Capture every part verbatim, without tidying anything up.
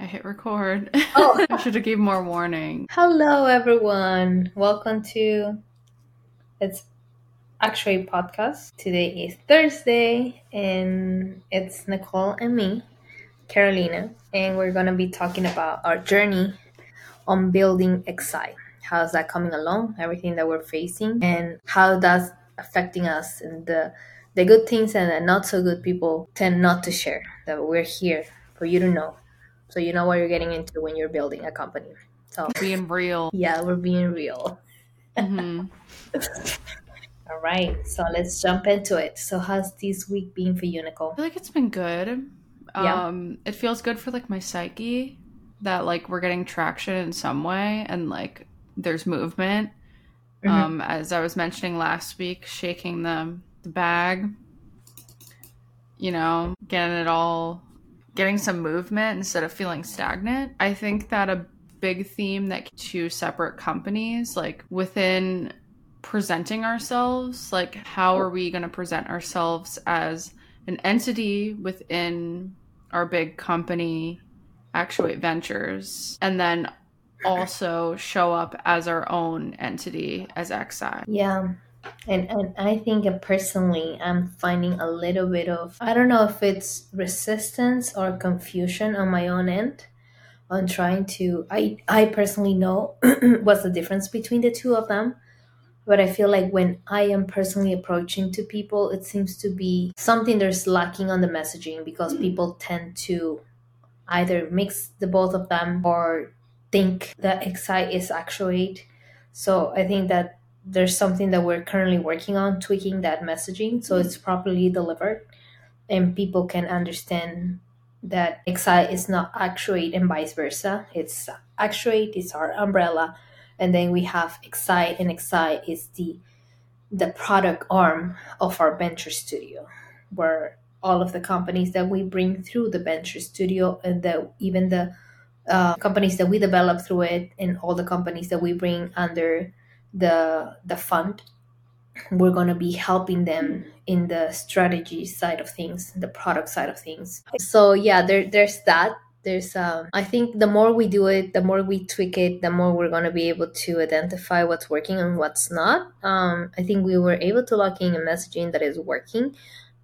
I hit record. Oh, I should have gave more warning. hello everyone. Welcome to It's Actually Podcast. Today is Thursday and it's Nicole and me, Carolina, and we're going to be talking about our journey on building Excite. How's that coming along? Everything that we're facing and how that's affecting us and the the good things and the not so good people tend not to share that we're here for you to know. So you know what you're getting into when you're building a company. So Being real. yeah, we're being real. hmm All right, so let's jump into it. So, how's this week been for you, Nicole? I feel like it's been good. Yeah. Um, it feels good for like my psyche that like we're getting traction in some way and like there's movement. Mm-hmm. Um, as I was mentioning last week, shaking the the bag, you know, getting it all, getting some movement instead of feeling stagnant. I think that a big theme that two separate companies, like within presenting ourselves, like how are we going to present ourselves as an entity within our big company, Actuate Ventures, and then also show up as our own entity as X I. Yeah. And, and I think uh, personally, I'm finding a little bit of, I don't know if it's resistance or confusion on my own end on trying to, I, I personally know what's the difference between the two of them. But I feel like when I am personally approaching to people, it seems to be something there's lacking on the messaging because people tend to either mix the both of them or think that Excite is Actuate. So I think that there's something that we're currently working on, tweaking that messaging so it's properly delivered and people can understand that Excite is not Actuate and vice versa. It's Actuate, it's our umbrella, and then we have Excite, and Excite is the the product arm of our venture studio, where all of the companies that we bring through the venture studio and the even the uh, companies that we develop through it and all the companies that we bring under the the fund, we're going to be helping them in the strategy side of things, the product side of things. So yeah, there there's that. There's um I think the more we do it, the more we tweak it, the more we're going to be able to identify what's working and what's not. um I think we were able to lock in a messaging that is working,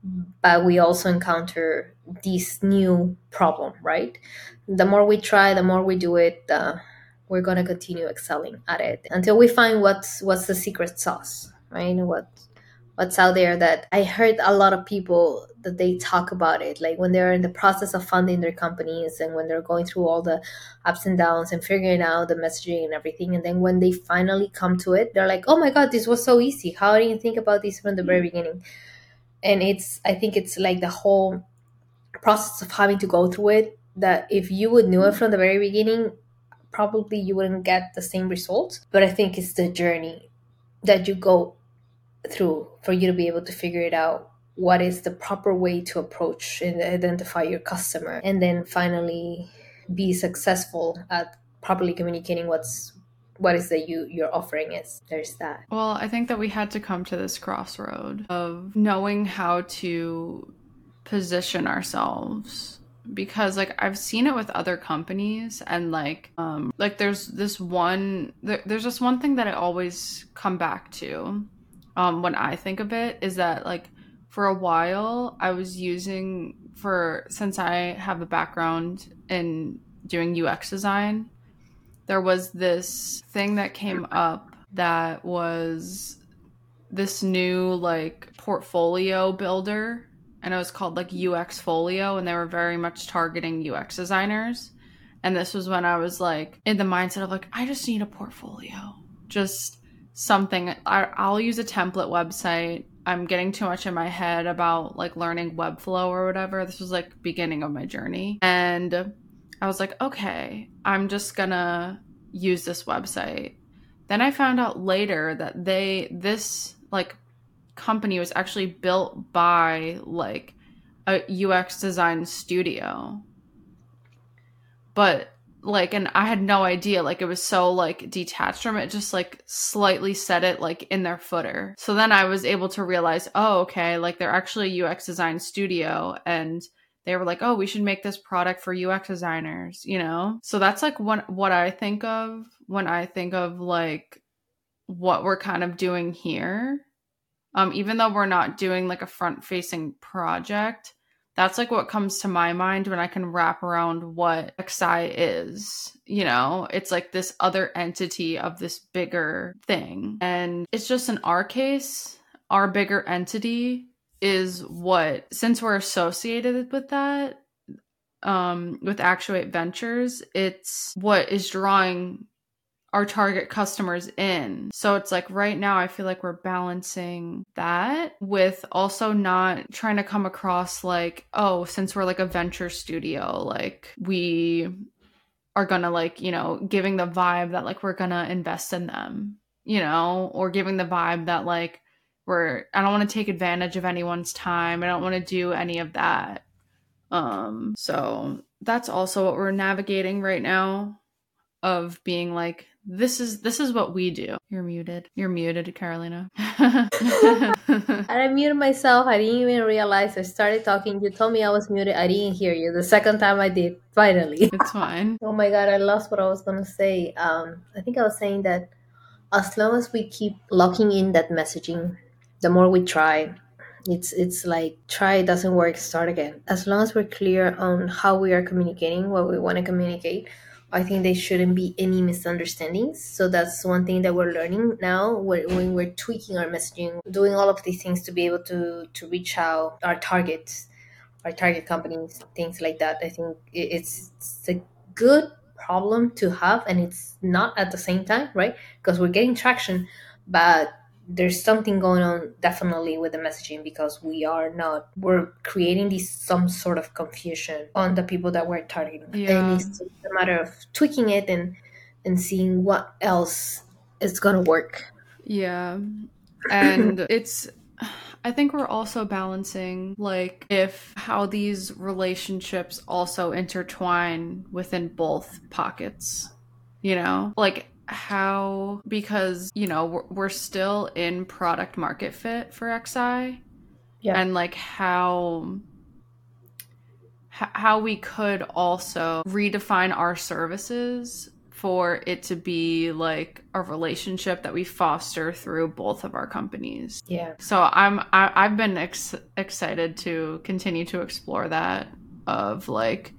but we also encounter this new problem, right? The more we try, the more we do it, uh, we're going to continue excelling at it until we find what's what's the secret sauce, right? What what's out there. That I heard a lot of people that they talk about it, like when they're in the process of funding their companies and when they're going through all the ups and downs and figuring out the messaging and everything, and then when they finally come to it, they're like, oh my god, this was so easy. How didn't you think about this from the very beginning? And it's I think it's like the whole process of having to go through it, that if you would knew it from the very beginning, probably you wouldn't get the same results. But I think it's the journey that you go through for you to be able to figure it out, what is the proper way to approach and identify your customer, and then finally be successful at properly communicating what's what is that you your offering is. There's that. Well, I think that we had to come to this crossroad of knowing how to position ourselves, because like I've seen it with other companies, and like um like there's this one there, there's just one thing that I always come back to um when I think of it, is that like for a while I was using, for since I have a background in doing U X design, there was this thing that came up that was this new like portfolio builder, and it was called like U X Folio, and they were very much targeting U X designers. And this was when I was like in the mindset of like, I just need a portfolio, just something. I, I'll use a template website. I'm getting too much in my head about like learning Webflow or whatever. This was like beginning of my journey, and I was like, okay, I'm just gonna use this website. Then I found out later that they this like company was actually built by like a U X design studio. But like, and I had no idea, like it was so like detached from it, just like slightly said it like in their footer. So then I was able to realize, oh, okay, like they're actually a U X design studio, and they were like, oh, we should make this product for U X designers, you know? So that's like what, what I think of when I think of like what we're kind of doing here. Um, even though we're not doing like a front facing project, that's like what comes to my mind when I can wrap around what X I is. You know, it's like this other entity of this bigger thing. And it's just in our case, our bigger entity is what, since we're associated with that, um, with Actuate Ventures, it's what is drawing our target customers in. So it's like right now I feel like we're balancing that with also not trying to come across like, oh, since we're like a venture studio, like we are gonna like, you know, giving the vibe that like we're gonna invest in them, you know, or giving the vibe that like we're, I don't want to take advantage of anyone's time. I don't want to do any of that. Um, so that's also what we're navigating right now, of being like, this is this is what we do. You're muted. You're muted, Carolina. And I muted myself. I didn't even realize I started talking. You told me I was muted. I didn't hear you. The second time I did, finally. It's fine. Oh my God, I lost what I was going to say. Um, I think I was saying that as long as we keep locking in that messaging, the more we try, it's it's like try, it doesn't work, start again. As long as we're clear on how we are communicating, what we want to communicate, I think there shouldn't be any misunderstandings. So that's one thing that we're learning now when we're tweaking our messaging, doing all of these things to be able to, to reach out our targets, our target companies, things like that. I think it's, it's a good problem to have, and it's not at the same time, right? Because we're getting traction, but there's something going on definitely with the messaging, because we are not, we're creating this some sort of confusion on the people that we're targeting. Yeah. And it's a matter of tweaking it and and seeing what else is gonna work. Yeah. And it's, I think we're also balancing like if how these relationships also intertwine within both pockets, you know, like how, because, you know, we're, we're still in product market fit for X I. Yeah. And like how h- how we could also redefine our services for it to be like a relationship that we foster through both of our companies. Yeah. So I'm I, I've been ex- excited to continue to explore that, of like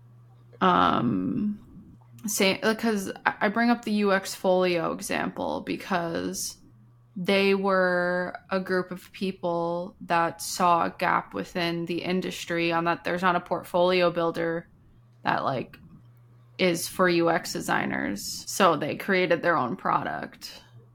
um say, because I bring up the U X Folio example because they were a group of people that saw a gap within the industry on that there's not a portfolio builder that like is for U X designers. So they created their own product.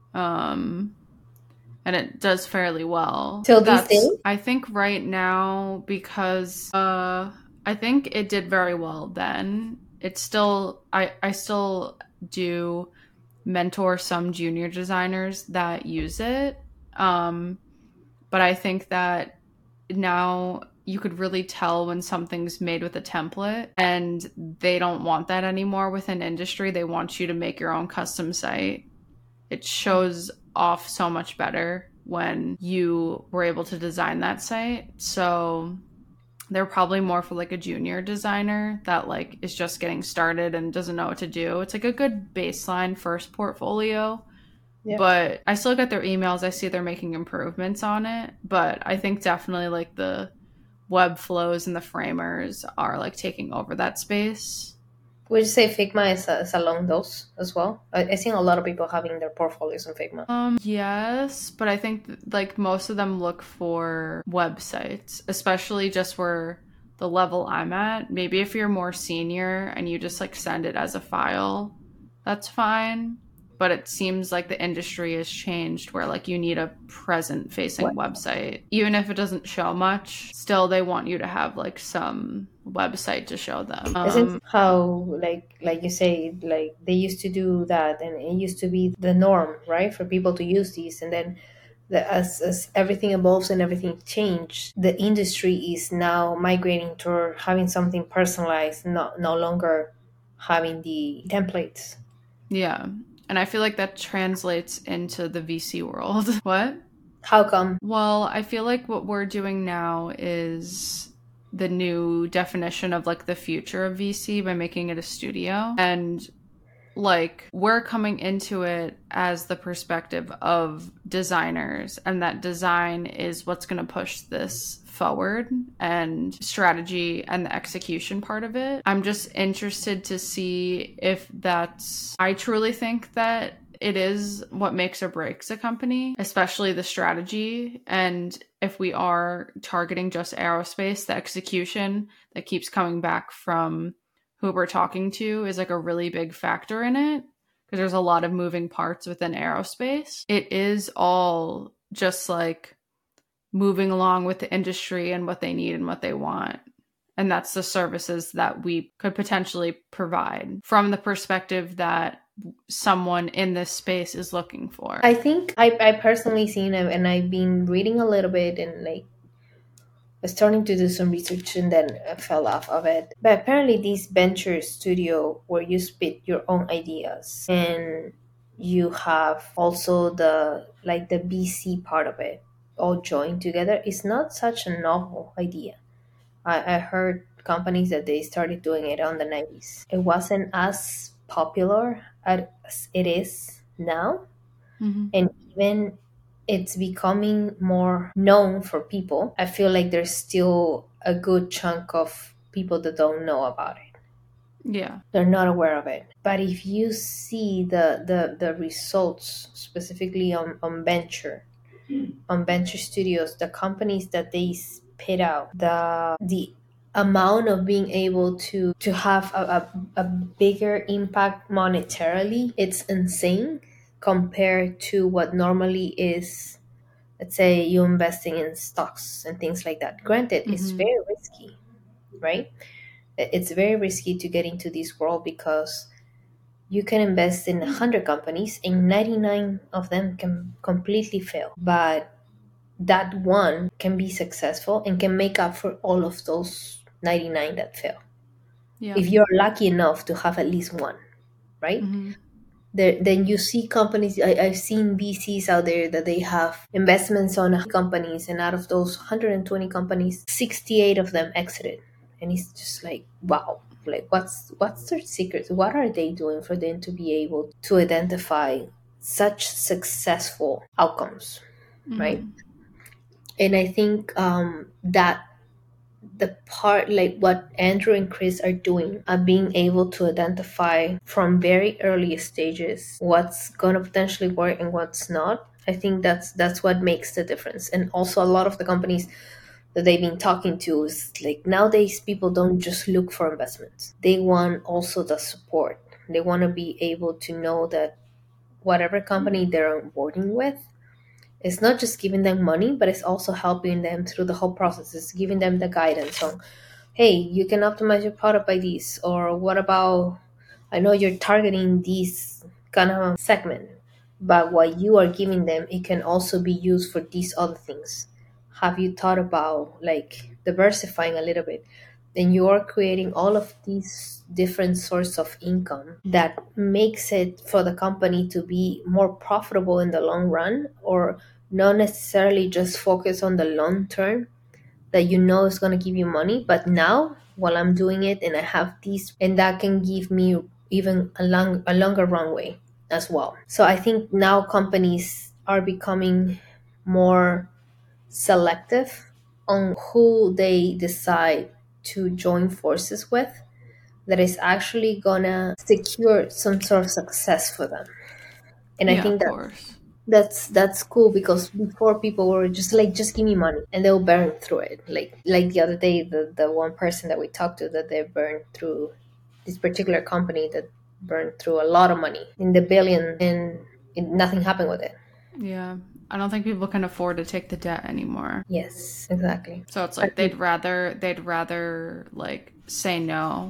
Um, and it does fairly well. Till this day? I think right now, because uh, I think it did very well then. It's still, I, I still do mentor some junior designers that use it. Um, but I think that now you could really tell when something's made with a template, and they don't want that anymore within industry. They want you to make your own custom site. It shows off so much better when you were able to design that site. So they're probably more for like a junior designer that like is just getting started and doesn't know what to do. It's like a good baseline first portfolio. Yeah. But I still get their emails. I see they're making improvements on it. But I think definitely like the web flows and the framers are like taking over that space. Would you say Figma is, is along those as well? I, I think a lot of people having their portfolios on Figma. Um, yes, but I think th- like most of them look for websites, especially just where the level I'm at. Maybe if you're more senior and you just like send it as a file, that's fine. But it seems like the industry has changed where like you need a present facing website. Even if it doesn't show much, still they want you to have like some website to show them. Um, Isn't how like like you say, like they used to do that and it used to be the norm, right? For people to use these, and then the, as, as everything evolves and everything changed, the industry is now migrating toward having something personalized, not no longer having the templates. Yeah. And I feel like that translates into the V C world. What? How come? Well, I feel like what we're doing now is the new definition of like the future of V C by making it a studio. And like we're coming into it as the perspective of designers, and that design is what's going to push this forward, and strategy and the execution part of it. I'm just interested to see if that's, I truly think that it is what makes or breaks a company, especially the strategy. And if we are targeting just aerospace, the execution that keeps coming back from who we're talking to is like a really big factor in it, because there's a lot of moving parts within aerospace. It is all just like moving along with the industry and what they need and what they want. And that's the services that we could potentially provide from the perspective that someone in this space is looking for. I think I, I personally seen it, and I've been reading a little bit and like starting to do some research, and then I fell off of it. But apparently this venture studio where you spit your own ideas, and you have also the like the V C part of it all joined together, is not such a novel idea. I, I heard companies that they started doing it on the nineties. It wasn't as popular as it is now. Mm-hmm. And even it's becoming more known for people. I feel like there's still a good chunk of people that don't know about it. Yeah. They're not aware of it. But if you see the the, the results specifically on, on venture, on venture studios, the companies that they spit out, the the amount of being able to to have a, a, a bigger impact monetarily, it's insane compared to what normally is, let's say, you investing in stocks and things like that. Granted, mm-hmm. it's very risky, right? It's very risky to get into this world because you can invest in one hundred companies and ninety-nine of them can completely fail. But that one can be successful and can make up for all of those ninety-nine that fail. Yeah. If you're lucky enough to have at least one, right? Mm-hmm. There, then you see companies, I, I've seen V Cs out there that they have investments on companies, and out of those one hundred twenty companies, sixty-eight of them exited. And it's just like, wow, like what's what's their secrets? What are they doing for them to be able to identify such successful outcomes, mm-hmm. right? And I think um, that the part, like what Andrew and Chris are doing, are being able to identify from very early stages what's going to potentially work and what's not. I think that's that's what makes the difference. And also a lot of the companies that they've been talking to is like nowadays people don't just look for investments. They want also the support. They want to be able to know that whatever company they're onboarding with, it's not just giving them money, but it's also helping them through the whole process. It's giving them the guidance on, hey, you can optimize your product by this. Or what about, I know you're targeting this kind of segment, but what you are giving them, it can also be used for these other things. Have you thought about like diversifying a little bit? And you are creating all of these different sources of income that makes it for the company to be more profitable in the long run, or not necessarily just focus on the long term that you know is going to give you money, but now while I'm doing it and I have these, and that can give me even a long a longer runway as well. So I think now companies are becoming more selective on who they decide to join forces with, that is actually gonna secure some sort of success for them. And yeah, I think that that's that's cool, because before people were just like, just give me money, and they'll burn through it. Like like the other day, the, the one person that we talked to, that they burned through this particular company that burned through a lot of money in the billion, and it, nothing happened with it. Yeah. I don't think people can afford to take the debt anymore. Yes, exactly. So it's like they'd rather they'd rather like say no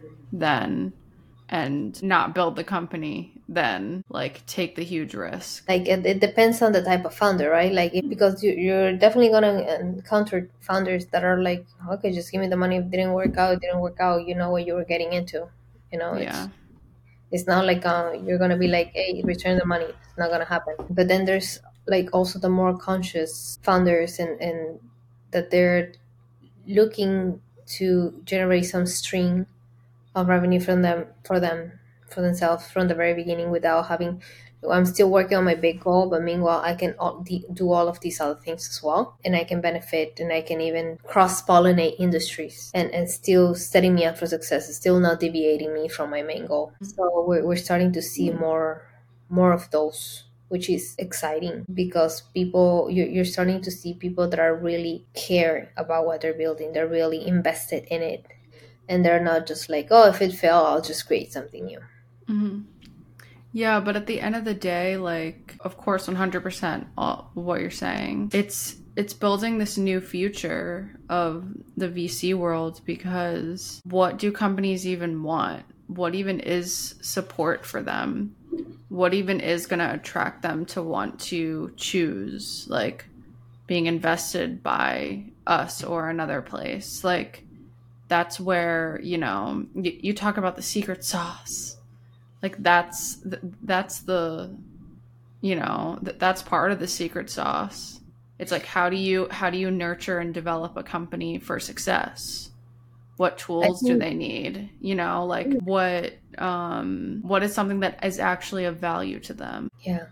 than and not build the company than like take the huge risk. Like it, it depends on the type of founder, right? Like it, because you, you're definitely gonna encounter founders that are like, okay, just give me the money. If it didn't work out, it didn't work out. You know what you were getting into. You know, yeah. It's, it's not like uh, you're gonna be like, hey, return the money. It's not gonna happen. But then there's like also the more conscious founders, and, and that they're looking to generate some stream of revenue from them for them for themselves from the very beginning without having. I'm still working on my big goal, but meanwhile I can all, do all of these other things as well, and I can benefit, and I can even cross pollinate industries, and and still setting me up for success, still not deviating me from my main goal. So we're we're starting to see more more of those, which is exciting because people you're, you're starting to see people that are really care about what they're building. They're really invested in it, and they're not just like, oh, if it fell, I'll just create something new. Mm-hmm. Yeah, but at the end of the day, like, of course, one hundred percent all, what you're saying. It's it's building this new future of the V C world, because what do companies even want? What even is support for them? What even is going to attract them to want to choose, like, being invested by us or another place? Like, that's where, you know, you, you talk about the secret sauce. Like, that's that's the, you know, that's part of the secret sauce. It's like, how do you how do you nurture and develop a company for success? What tools think, do they need? You know, like what um what is something that is actually of value to them? Yeah.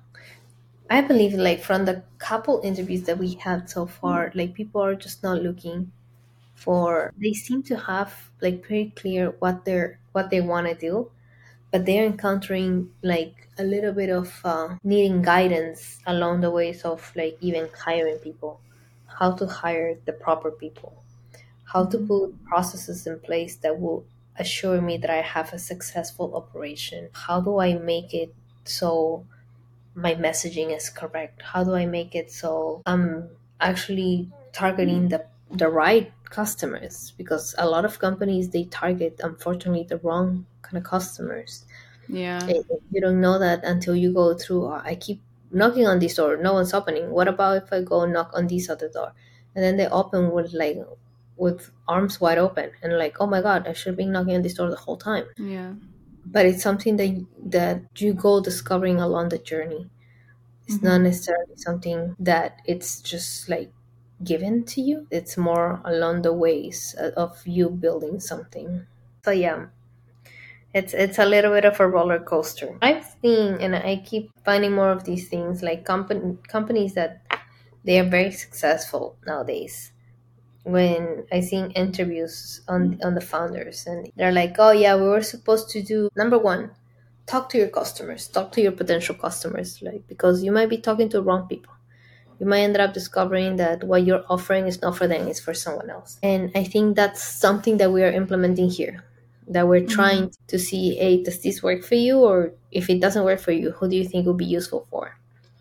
I believe, like, from the couple interviews that we had so far, like, people are just not looking for, they seem to have, like, pretty clear what they're what they want to do, but they're encountering, like, a little bit of uh, needing guidance along the ways of, like, even hiring people, how to hire the proper people, how to put processes in place that will assure me that I have a successful operation. How do I make it so my messaging is correct? How do I make it so I'm actually targeting the the right customers? Because a lot of companies, they target, unfortunately, the wrong kind of customers. Yeah. You don't know that until you go through, oh, I keep knocking on this door, no one's opening. What about if I go knock on this other door? And then they open with, like, with arms wide open, and like, oh my god, I should have been knocking on this door the whole time. Yeah. But it's something that that you go discovering along the journey. It's mm-hmm. not necessarily something that it's just, like, given to you. It's more along the ways of you building something. So yeah, it's it's a little bit of a roller coaster. I've seen, and I keep finding more of these things, like company companies that they are very successful nowadays. When I seen interviews on on the founders, and they're like, oh yeah, we were supposed to do, number one, talk to your customers, talk to your potential customers, like, because you might be talking to the wrong people. You might end up discovering that what you're offering is not for them, it's for someone else. And I think that's something that we are implementing here, that we're mm-hmm. trying to see, hey, does this work for you? Or if it doesn't work for you, who do you think it would be useful for?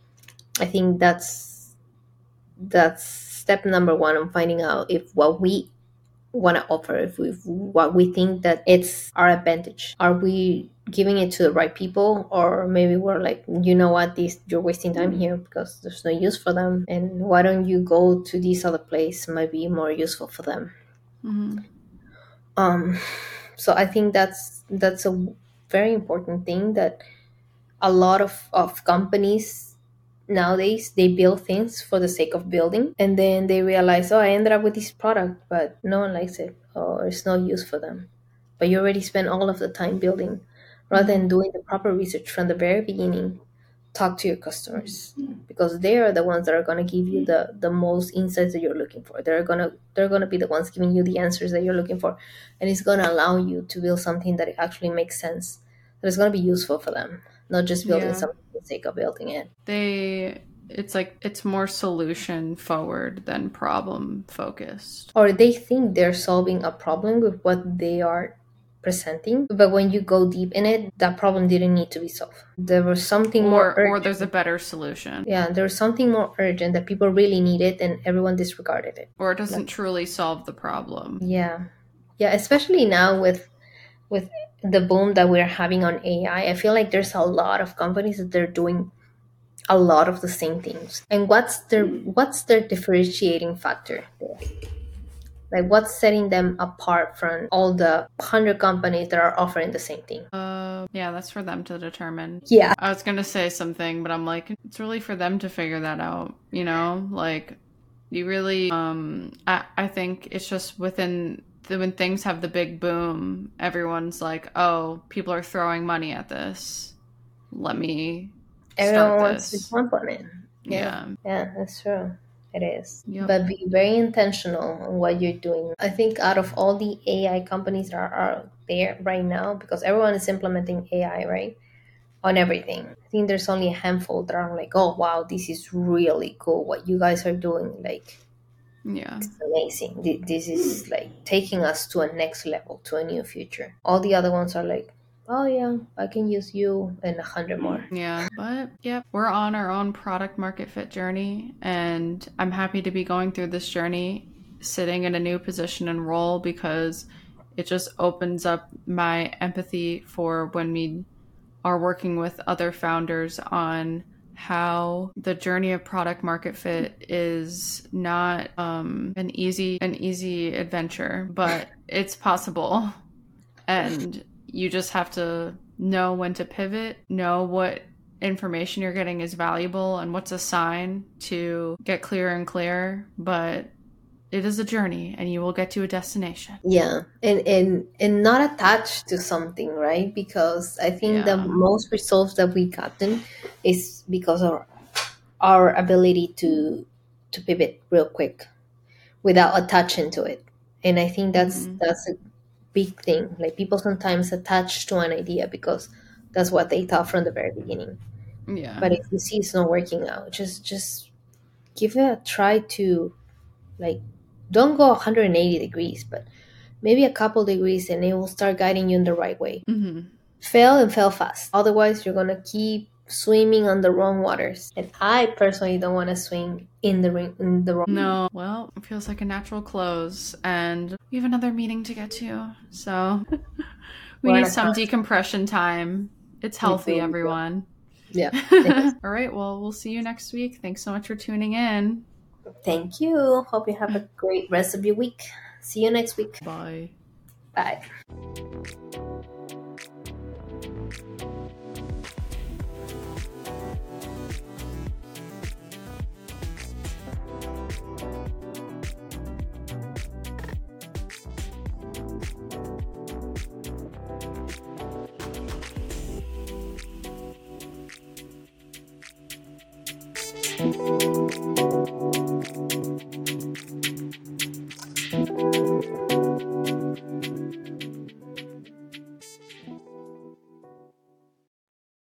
I think that's that's step number one on finding out if what we want to offer, if, we, if what we think that it's our advantage, are we giving it to the right people? Or maybe we're like, you know what, this, you're wasting time here because there's no use for them, and why don't you go to this other place, might be more useful for them. Mm-hmm. um so I think that's that's a very important thing, that a lot of, of companies nowadays, they build things for the sake of building, and then they realize, oh, I ended up with this product, but no one likes it, or it's no use for them. But you already spent all of the time building, rather than doing the proper research from the very beginning. Talk to your customers, because they are the ones that are going to give you the the most insights that you're looking for. They're gonna they're gonna be the ones giving you the answers that you're looking for, and it's going to allow you to build something that actually makes sense, that is going to be useful for them, not just building yeah. something for the sake of building it. They, it's like, it's more solution forward than problem focused. Or they think they're solving a problem with what they are presenting, but when you go deep in it, that problem didn't need to be solved. There was something or, more urgent. Or there's a better solution. Yeah, there was something more urgent that people really needed, and everyone disregarded it. Or it doesn't like, truly solve the problem. Yeah. Yeah, especially now with with the boom that we're having on A I, I feel like there's a lot of companies that they're doing a lot of the same things. And what's their what's their differentiating factor there? Like, what's setting them apart from all the hundred companies that are offering the same thing? Uh, yeah, that's for them to determine. Yeah. I was gonna say something, but I'm like, it's really for them to figure that out. You know, like, you really, um, I, I think it's just within the, when things have the big boom, everyone's like, oh, people are throwing money at this. Let me Everyone start wants this. to jump on it. Yeah. Yeah. Yeah, that's true. It is. Yep. But be very intentional on what you're doing. I think out of all the A I companies that are out there right now, because everyone is implementing A I, right? On everything. I think there's only a handful that are like, oh, wow, this is really cool. What you guys are doing, like, Yeah. it's amazing. Th- This is like taking us to a next level, to a new future. All the other ones are like, oh, yeah, I can use you and a hundred more. Yeah. But yep, we're on our own product market fit journey. And I'm happy to be going through this journey, sitting in a new position and role, because it just opens up my empathy for when we are working with other founders on how the journey of product market fit is not um, an easy an easy adventure, but it's possible. And you just have to know when to pivot, know what information you're getting is valuable and what's a sign to get clearer and clearer. But it is a journey and you will get to a destination. Yeah, and and and not attached to something, right? Because I think the Yeah. most results that we gotten is because of our ability to to pivot real quick without attaching to it. And I think that's Mhm. that's a big thing. Like people sometimes attach to an idea because that's what they thought from the very beginning. Yeah. But if you see it's not working out, just just give it a try to, like, don't go one hundred eighty degrees, but maybe a couple degrees, and it will start guiding you in the right way. Mm-hmm. Fail and fail fast. Otherwise, you're gonna keep swimming on the wrong waters. And I personally don't want to swim in the ring in the wrong. No. Well, it feels like a natural close, and we have another meeting to get to, so we We're need on a some time. decompression time. It's healthy, everyone. Yeah. All right. Well, we'll see you next week. Thanks so much for tuning in. Thank you. Hope you have a great rest of your week. See you next week. Bye. Bye.